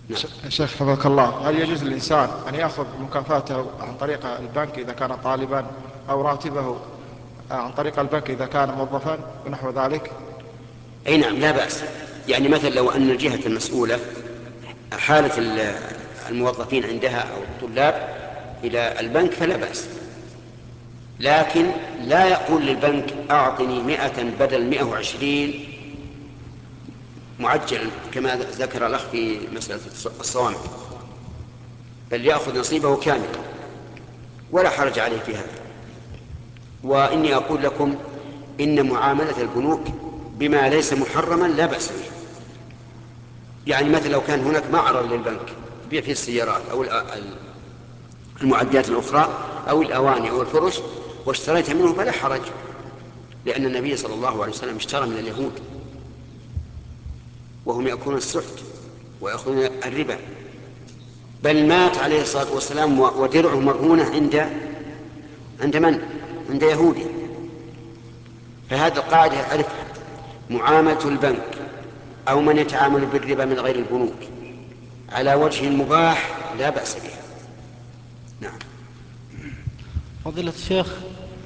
نعم. شيخ حفظك الله، هل يجوز للإنسان أن يأخذ مكافاته عن طريق البنك إذا كان طالبا، أو راتبه عن طريق البنك إذا كان موظفا ونحو ذلك؟ أي نعم، لا بأس. يعني مثلا لو أن الجهة المسؤولة حالة الموظفين عندها أو الطلاب إلى البنك فلا بأس، لكن لا يقول للبنك أعطني 100 بدل 120 معجلا كما ذكر الأخ في مسألة الصوامع، بل يأخذ نصيبه كاملا ولا حرج عليه في هذا. وإني أقول لكم إن معاملة البنوك بما ليس محرما لا بأس به. يعني مثلا لو كان هناك معرض للبنك تبيع فيه السيارات أو المعدات الأخرى أو الأواني أو الفرش واشتريت منه فلا حرج، لأن النبي صلى الله عليه وسلم اشترى من اليهود وهم يأكلون السحت ويأخذون الربا، بل مات عليه الصلاة والسلام ودرعه مرهونة عند من؟ عند يهودي. فهذه القاعدة يعرفها، معاملة البنك أو من يتعامل بالربا من غير البنوك على وجه مباح لا بأس بها. نعم. فضيلة الشيخ،